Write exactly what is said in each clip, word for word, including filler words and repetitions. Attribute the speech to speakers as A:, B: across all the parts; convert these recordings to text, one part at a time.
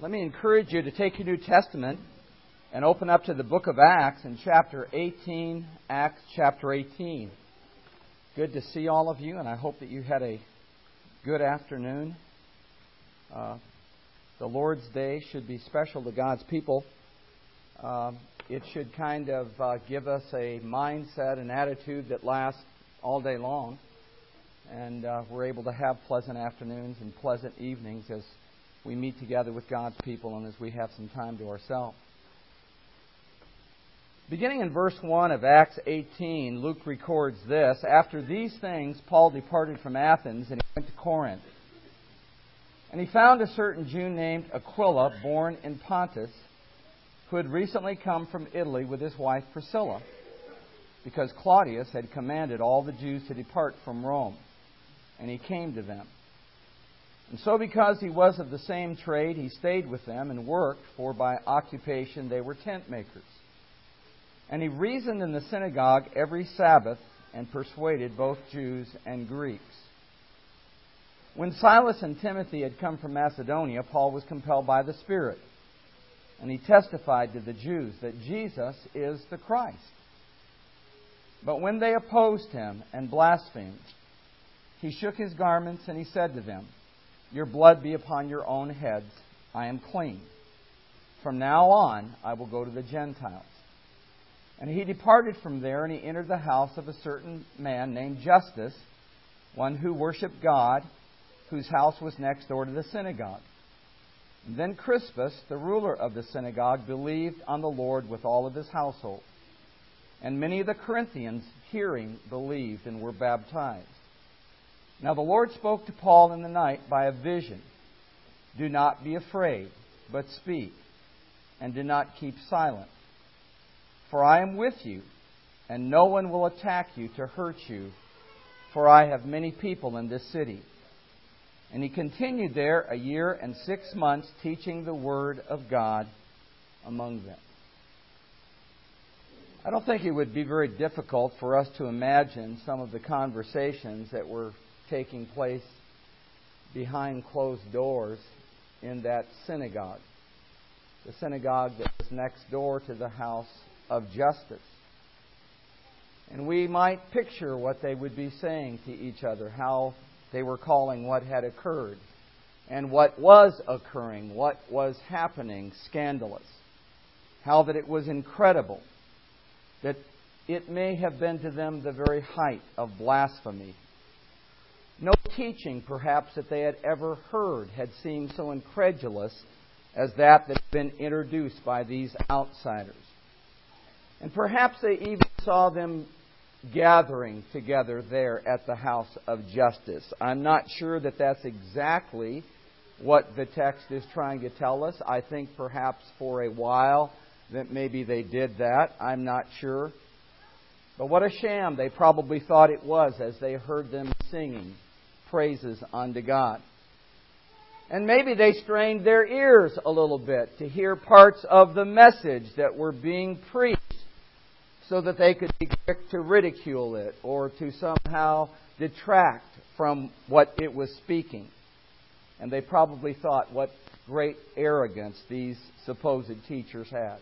A: Let me encourage you to take your New Testament and open up to the book of Acts in chapter eighteen. Acts chapter eighteen. Good to see all of you, and I hope that you had a good afternoon. Uh, the Lord's Day should be special to God's people. Uh, it should kind of uh, give us a mindset, an attitude that lasts all day long. And uh, we're able to have pleasant afternoons and pleasant evenings as we meet together with God's people and as we have some time to ourselves. Beginning in verse one of Acts eighteen, Luke records this: After these things, Paul departed from Athens and he went to Corinth. And he found a certain Jew named Aquila, born in Pontus, who had recently come from Italy with his wife Priscilla, because Claudius had commanded all the Jews to depart from Rome. And he came to them. And so because he was of the same trade, he stayed with them and worked, for by occupation they were tent makers. And he reasoned in the synagogue every Sabbath and persuaded both Jews and Greeks. When Silas and Timothy had come from Macedonia, Paul was compelled by the Spirit, and he testified to the Jews that Jesus is the Christ. But when they opposed him and blasphemed, he shook his garments and he said to them, Your blood be upon your own heads. I am clean. From now on I will go to the Gentiles. And he departed from there, and he entered the house of a certain man named Justus, one who worshipped God, whose house was next door to the synagogue. And then Crispus, the ruler of the synagogue, believed on the Lord with all of his household. And many of the Corinthians, hearing, believed and were baptized. Now the Lord spoke to Paul in the night by a vision. Do not be afraid, but speak, and do not keep silent. For I am with you, and no one will attack you to hurt you, for I have many people in this city. And he continued there a year and six months, teaching the word of God among them. I don't think it would be very difficult for us to imagine some of the conversations that were taking place behind closed doors in that synagogue. The synagogue that was next door to the house of Justus. And we might picture what they would be saying to each other, how they were calling what had occurred, and what was occurring, what was happening, scandalous. How that it was incredible, that it may have been to them the very height of blasphemy. No teaching, perhaps, that they had ever heard had seemed so incredulous as that that had been introduced by these outsiders. And perhaps they even saw them gathering together there at the house of Justus. I'm not sure that that's exactly what the text is trying to tell us. I think perhaps for a while that maybe they did that. I'm not sure. But what a sham they probably thought it was as they heard them singing praises unto God. And maybe they strained their ears a little bit to hear parts of the message that were being preached so that they could be quick to ridicule it or to somehow detract from what it was speaking. And they probably thought what great arrogance these supposed teachers had.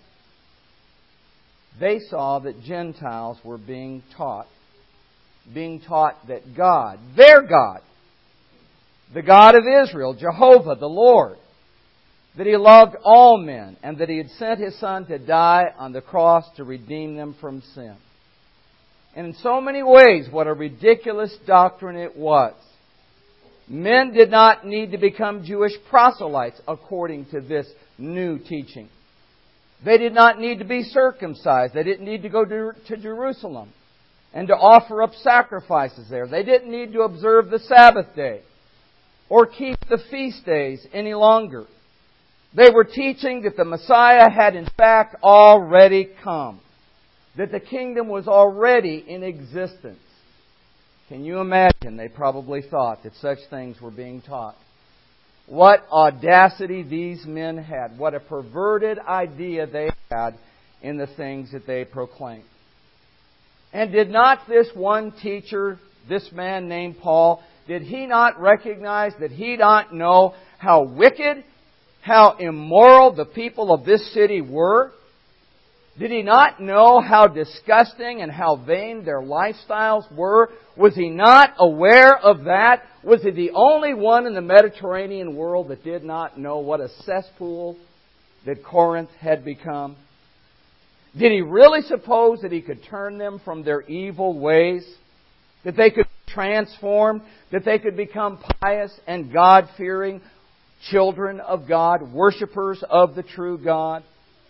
A: They saw that Gentiles were being taught, being taught that God, their God, the God of Israel, Jehovah, the Lord, that He loved all men and that He had sent His Son to die on the cross to redeem them from sin. And in so many ways, what a ridiculous doctrine it was. Men did not need to become Jewish proselytes according to this new teaching. They did not need to be circumcised. They didn't need to go to Jerusalem and to offer up sacrifices there. They didn't need to observe the Sabbath day or keep the feast days any longer. They were teaching that the Messiah had in fact already come. That the kingdom was already in existence. Can you imagine? They probably thought that such things were being taught. What audacity these men had. What a perverted idea they had in the things that they proclaimed. And did not this one teacher, this man named Paul, did he not recognize, did he not know how wicked how immoral the people of this city were? Did he not know how disgusting and how vain their lifestyles were? Was he not aware of that? Was he the only one in the Mediterranean world that did not know what a cesspool that Corinth had become? Did he really suppose that he could turn them from their evil ways? That they could be transformed? That they could become pious and God-fearing children of God, worshipers of the true God?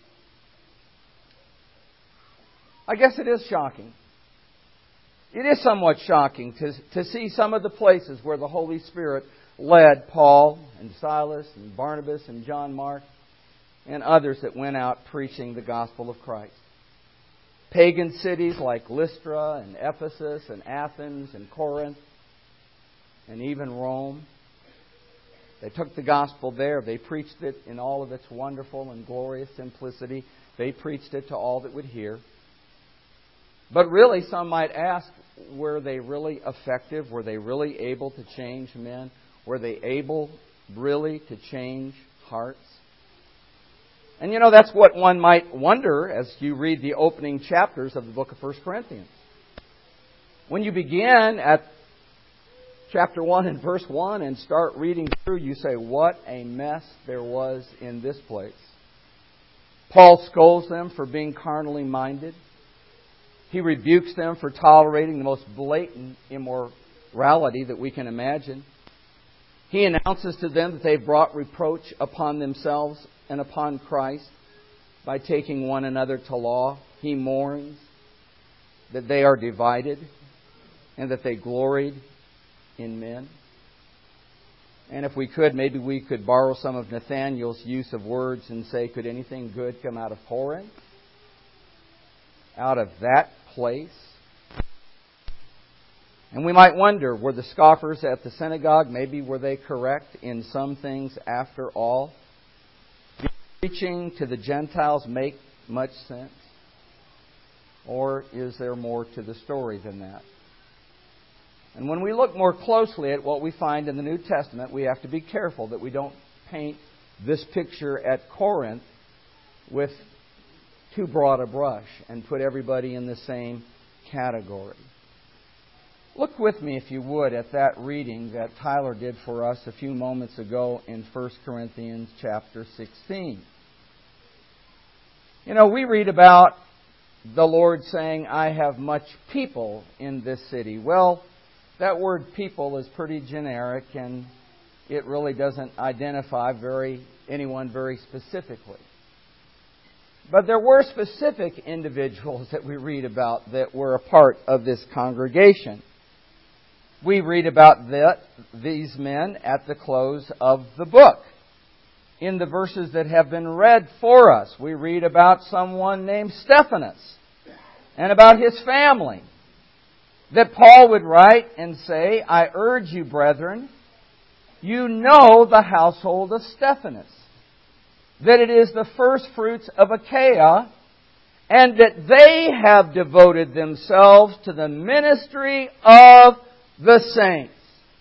A: I guess it is shocking. It is somewhat shocking to, to see some of the places where the Holy Spirit led Paul and Silas and Barnabas and John Mark and others that went out preaching the gospel of Christ. Pagan cities like Lystra and Ephesus and Athens and Corinth and even Rome. They took the gospel there. They preached it in all of its wonderful and glorious simplicity. They preached it to all that would hear. But really, some might ask, were they really effective? Were they really able to change men? Were they able really to change hearts? And you know, that's what one might wonder as you read the opening chapters of the book of First Corinthians. When you begin at chapter one and verse one and start reading through, you say, what a mess there was in this place. Paul scolds them for being carnally minded. He rebukes them for tolerating the most blatant immorality that we can imagine. He announces to them that they've brought reproach upon themselves and upon Christ by taking one another to law. He mourns that they are divided and that they gloried in men. And if we could, maybe we could borrow some of Nathanael's use of words and say, could anything good come out of Corinth? Out of that place? And we might wonder, were the scoffers at the synagogue, maybe were they correct in some things after all? Did preaching to the Gentiles make much sense? Or is there more to the story than that? And when we look more closely at what we find in the New Testament, we have to be careful that we don't paint this picture at Corinth with too broad a brush and put everybody in the same category. Look with me, if you would, at that reading that Tyler did for us a few moments ago in First Corinthians chapter sixteen. You know, we read about the Lord saying, I have much people in this city. Well, that word people is pretty generic, and it really doesn't identify very anyone very specifically. But there were specific individuals that we read about that were a part of this congregation. We read about that, these men at the close of the book. In the verses that have been read for us, we read about someone named Stephanas and about his family. That Paul would write and say, I urge you, brethren, you know the household of Stephanas, that it is the first fruits of Achaia, and that they have devoted themselves to the ministry of the saints.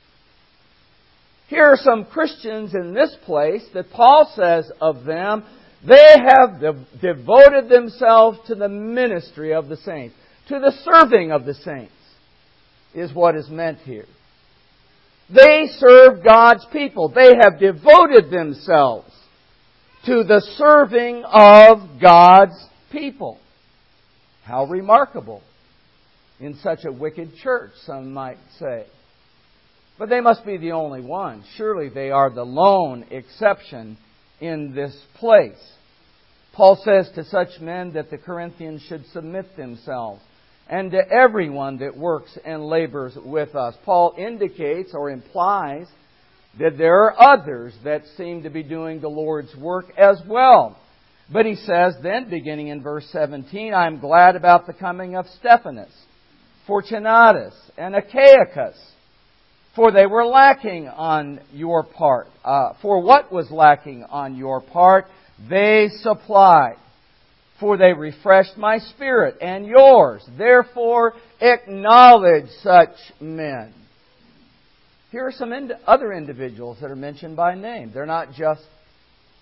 A: Here are some Christians in this place that Paul says of them, they have de- devoted themselves to the ministry of the saints, to the serving of the saints, is what is meant here. They serve God's people. They have devoted themselves to the serving of God's people. How remarkable in such a wicked church, some might say. But they must be the only ones. Surely they are the lone exception in this place. Paul says to such men that the Corinthians should submit themselves, and to everyone that works and labors with us. Paul indicates or implies that there are others that seem to be doing the Lord's work as well. But he says then, beginning in verse seventeen, I am glad about the coming of Stephanas, Fortunatus, and Achaicus, for they were lacking on your part. Uh, for what was lacking on your part, they supplied. For they refreshed my spirit and yours. Therefore, acknowledge such men. Here are some ind- other individuals that are mentioned by name. They're not just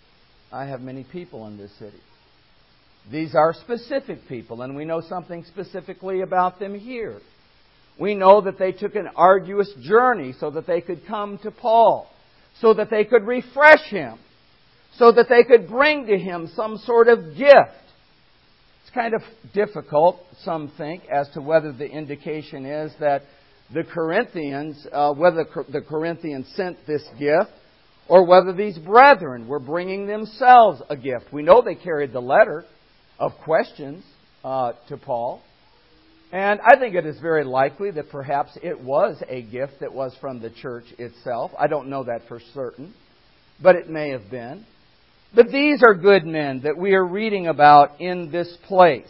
A: I have many people in this city. These are specific people, and we know something specifically about them here. We know that they took an arduous journey so that they could come to Paul, so that they could refresh him, so that they could bring to him some sort of gift. It's kind of difficult, some think, as to whether the indication is that the Corinthians, uh, whether the Corinthians sent this gift, or whether these brethren were bringing themselves a gift. We know they carried the letter of questions uh, to Paul. And I think it is very likely that perhaps it was a gift that was from the church itself. I don't know that for certain, but it may have been. But these are good men that we are reading about in this place.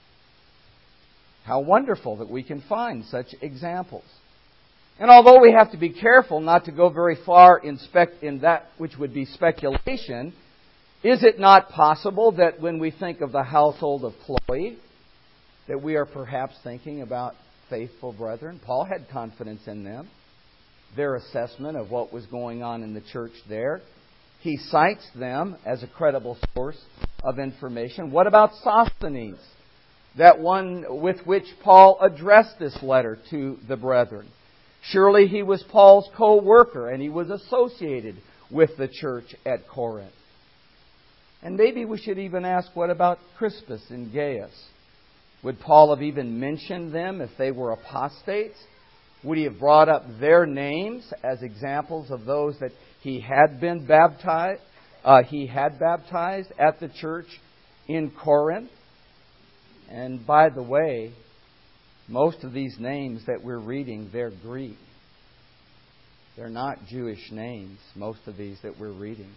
A: How wonderful that we can find such examples. And although we have to be careful not to go very far in, spec- in that which would be speculation, is it not possible that when we think of the household of Chloe, that we are perhaps thinking about faithful brethren? Paul had confidence in them, their assessment of what was going on in the church there. He cites them as a credible source of information. What about Sosthenes, that one with which Paul addressed this letter to the brethren? Surely he was Paul's co-worker, and he was associated with the church at Corinth. And maybe we should even ask, what about Crispus and Gaius? Would Paul have even mentioned them if they were apostates? Would he have brought up their names as examples of those that he had been baptized, uh, he had baptized at the church in Corinth? And by the way, most of these names that we're reading, they're Greek. They're not Jewish names, most of these that we're reading.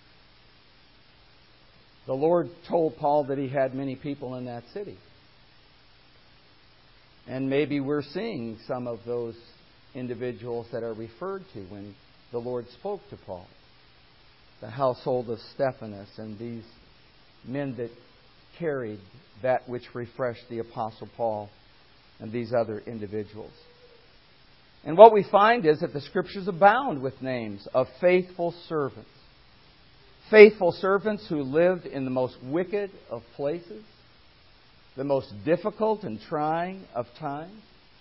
A: The Lord told Paul that he had many people in that city. And maybe we're seeing some of those individuals that are referred to when the Lord spoke to Paul. The household of Stephanas and these men that carried that which refreshed the Apostle Paul and these other individuals. And what we find is that the Scriptures abound with names of faithful servants. Faithful servants who lived in the most wicked of places, the most difficult and trying of times.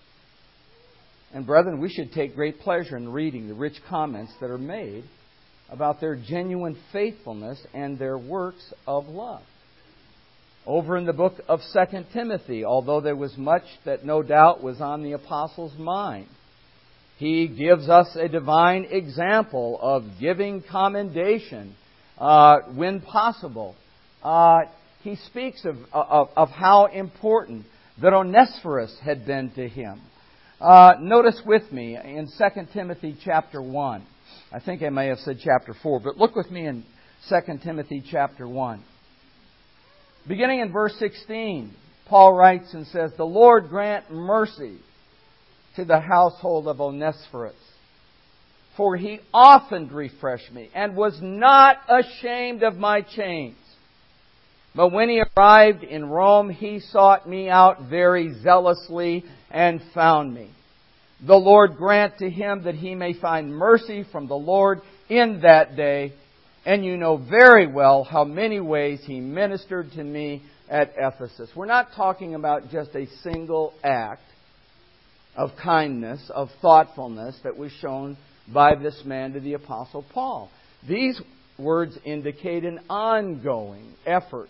A: And brethren, we should take great pleasure in reading the rich comments that are made about their genuine faithfulness and their works of love. Over in the book of Second Timothy, although there was much that no doubt was on the apostle's mind, he gives us a divine example of giving commendation uh, when possible. Uh, he speaks of, of, of how important that Onesiphorus had been to him. Uh, notice with me in Second Timothy chapter one. I think I may have said chapter four, but look with me in Second Timothy chapter one. Beginning in verse sixteen, Paul writes and says, "The Lord grant mercy to the household of Onesiphorus, for he often refreshed me and was not ashamed of my chains. But when he arrived in Rome, he sought me out very zealously and found me. The Lord grant to him that he may find mercy from the Lord in that day. And you know very well how many ways he ministered to me at Ephesus." We're not talking about just a single act of kindness, of thoughtfulness that was shown by this man to the Apostle Paul. These words indicate an ongoing effort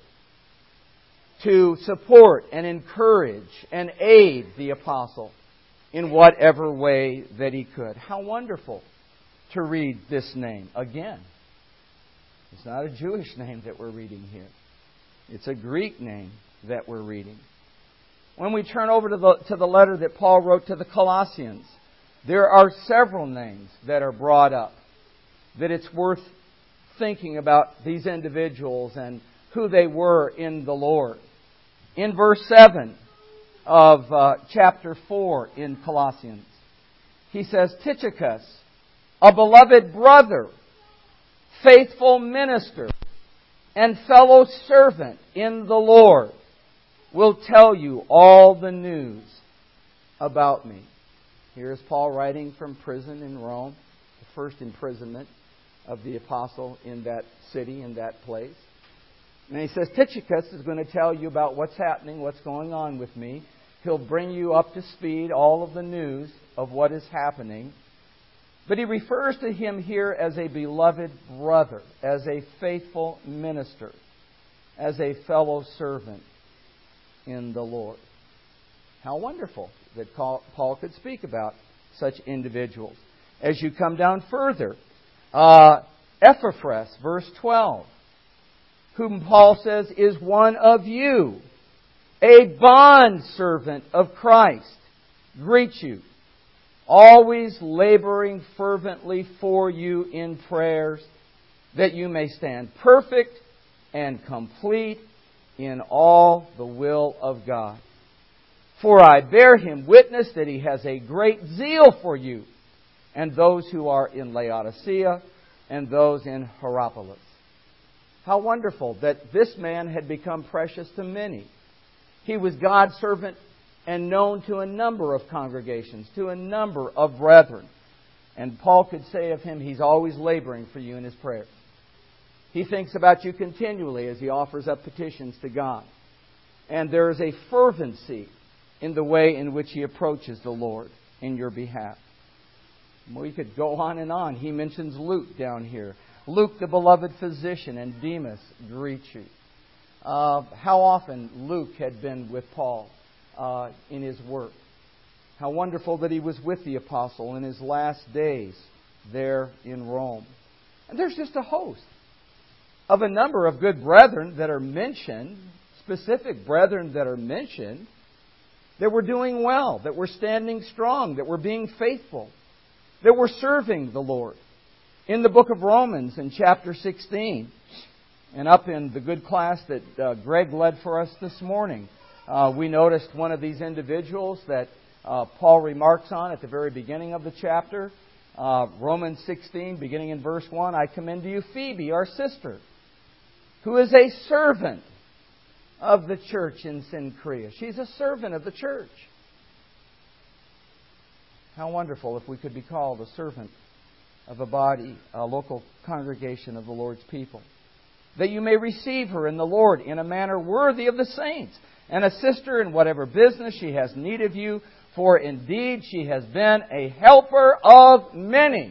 A: to support and encourage and aid the Apostle in whatever way that he could. How wonderful to read this name again. It's not a Jewish name that we're reading here. It's a Greek name that we're reading. When we turn over to the, to the letter that Paul wrote to the Colossians, there are several names that are brought up that it's worth thinking about these individuals and who they were in the Lord. In verse seven of uh, chapter four in Colossians, he says, "Tychicus, a beloved brother, faithful minister, and fellow servant in the Lord, will tell you all the news about me." Here is Paul writing from prison in Rome, the first imprisonment of the apostle in that city, in that place. And he says, Tychicus is going to tell you about what's happening, what's going on with me. He'll bring you up to speed, all of the news of what is happening. But he refers to him here as a beloved brother, as a faithful minister, as a fellow servant in the Lord. How wonderful that Paul could speak about such individuals. As you come down further, uh, Epaphras, verse twelve, whom Paul says is one of you, a bondservant of Christ, greets you, always laboring fervently for you in prayers, that you may stand perfect and complete in all the will of God. For I bear him witness that he has a great zeal for you, and those who are in Laodicea, and those in Hierapolis. How wonderful that this man had become precious to many. He was God's servant and known to a number of congregations, to a number of brethren. And Paul could say of him, he's always laboring for you in his prayers. He thinks about you continually as he offers up petitions to God. And there is a fervency in the way in which he approaches the Lord in your behalf. We could go on and on. He mentions Luke down here. Luke, the beloved physician, and Demas greet you. Uh, how often Luke had been with Paul uh, in his work. How wonderful that he was with the apostle in his last days there in Rome. And there's just a host of a number of good brethren that are mentioned, specific brethren that are mentioned, that were doing well, that were standing strong, that were being faithful, that were serving the Lord. In the book of Romans, in chapter sixteen, and up in the good class that uh, Greg led for us this morning, uh, we noticed one of these individuals that uh, Paul remarks on at the very beginning of the chapter. Uh, Romans sixteen, beginning in verse one, I commend to you Phoebe, our sister, who is a servant of the church in Cenchrea. She's a servant of the church. How wonderful if we could be called a servant of a body, a local congregation of the Lord's people. That you may receive her in the Lord in a manner worthy of the saints, and assist her in whatever business she has need of you, for indeed she has been a helper of many,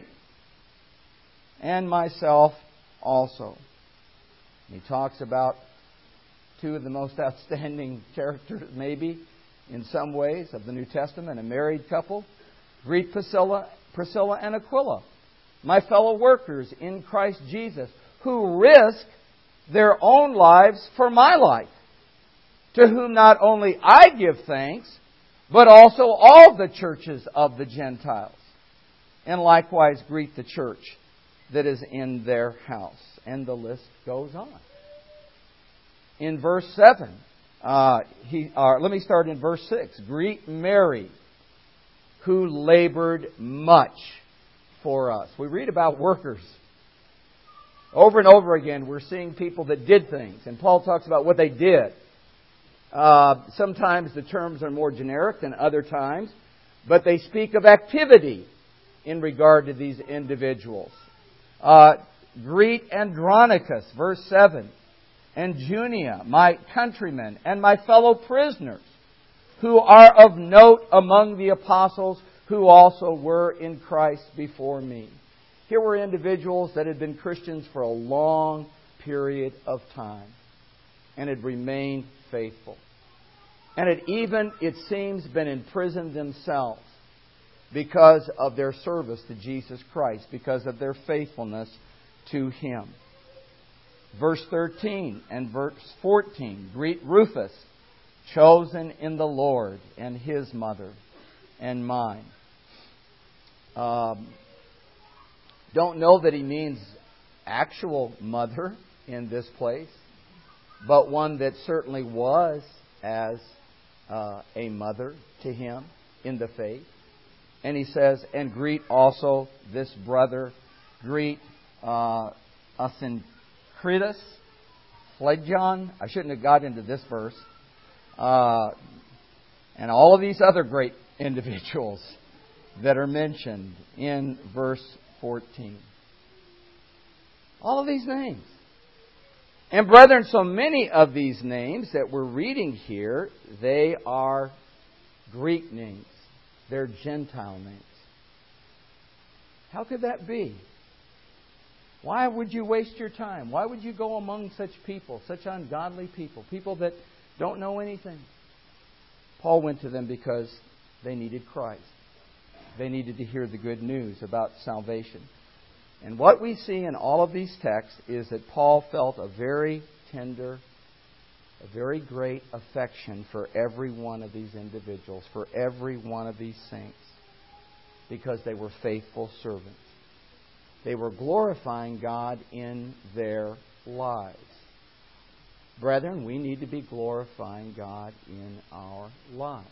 A: and myself also. He talks about two of the most outstanding characters, maybe, in some ways, of the New Testament, a married couple. Greet Priscilla, Priscilla and Aquila, my fellow workers in Christ Jesus, who risk their own lives for my life, to whom not only I give thanks, but also all the churches of the Gentiles. And likewise greet the church that is in their house. And the list goes on. In verse seven, uh, he, uh, let me start in verse six. Greet Mary, who labored much for us. We read about workers. Over and over again, we're seeing people that did things. And Paul talks about what they did. Uh, sometimes the terms are more generic than other times. But they speak of activity in regard to these individuals. Uh, greet Andronicus, verse seven. And Junia, my countrymen, and my fellow prisoners, who are of note among the apostles, who also were in Christ before me. Here were individuals that had been Christians for a long period of time and had remained faithful. And had even, it seems, been imprisoned themselves because of their service to Jesus Christ, because of their faithfulness to Him. Verse thirteen and verse fourteen, greet Rufus, chosen in the Lord, and his mother and mine. Um, don't know that he means actual mother in this place, but one that certainly was as uh, a mother to him in the faith. And he says, and greet also this brother, greet uh, Asyncritus, Phlegon. I shouldn't have got into this verse. Uh, and all of these other great individuals that are mentioned in verse fourteen. All of these names. And brethren, so many of these names that we're reading here, they are Greek names. They're Gentile names. How could that be? Why would you waste your time? Why would you go among such people, such ungodly people, people that don't know anything? Paul went to them because they needed Christ. They needed to hear the good news about salvation. And what we see in all of these texts is that Paul felt a very tender, a very great affection for every one of these individuals, for every one of these saints, because they were faithful servants. They were glorifying God in their lives. Brethren, we need to be glorifying God in our lives.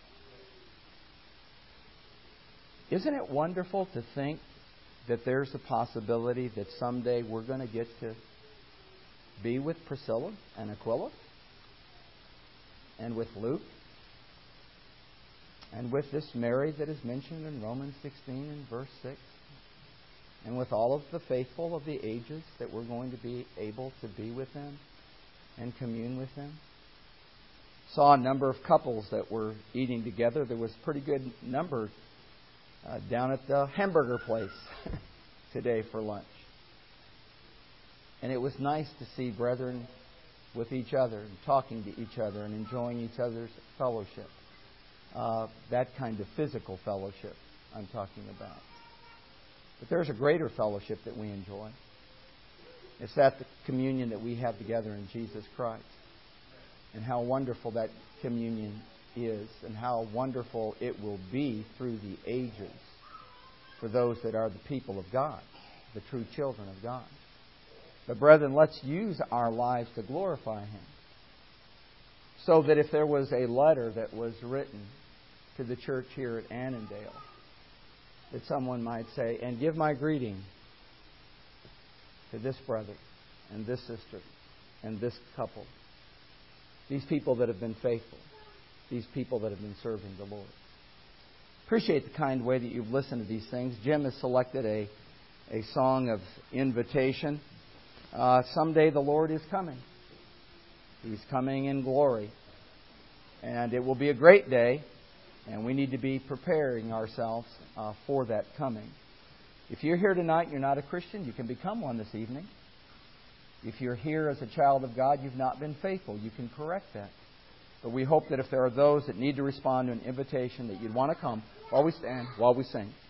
A: Isn't it wonderful to think that there's a possibility that someday we're going to get to be with Priscilla and Aquila, and with Luke, and with this Mary that is mentioned in Romans sixteen and verse six, and with all of the faithful of the ages, that we're going to be able to be with them and commune with them? Saw a number of couples that were eating together. There was a pretty good number uh, down at the hamburger place today for lunch. And it was nice to see brethren with each other, and talking to each other, and enjoying each other's fellowship. Uh, that kind of physical fellowship I'm talking about. But there's a greater fellowship that we enjoy. It's that the communion that we have together in Jesus Christ. And how wonderful that communion is, and how wonderful it will be through the ages for those that are the people of God, the true children of God. But brethren, let's use our lives to glorify Him. So that if there was a letter that was written to the church here at Annandale, that someone might say, and give my greeting to this brother and this sister and this couple, these people that have been faithful, these people that have been serving the Lord. Appreciate the kind way that you've listened to these things. Jim has selected a, a song of invitation. Uh, someday the Lord is coming. He's coming in glory. And it will be a great day, and we need to be preparing ourselves uh, for that coming. If you're here tonight and you're not a Christian, you can become one this evening. If you're here as a child of God, you've not been faithful, you can correct that. But we hope that if there are those that need to respond to an invitation, that you'd want to come while we stand, while we sing.